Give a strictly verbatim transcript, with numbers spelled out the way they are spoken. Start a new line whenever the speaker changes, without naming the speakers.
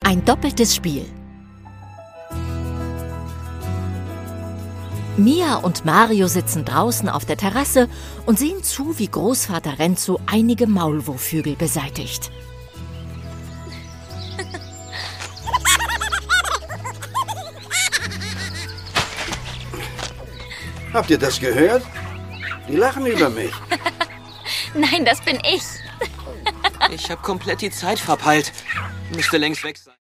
Ein doppeltes Spiel. Mia und Mario sitzen draußen auf der Terrasse und sehen zu, wie Großvater Renzo einige Maulwurfhügel beseitigt.
Habt ihr das gehört? Die lachen über mich.
Nein, das bin ich.
Ich habe komplett die Zeit verpeilt. Müsste längst weg sein.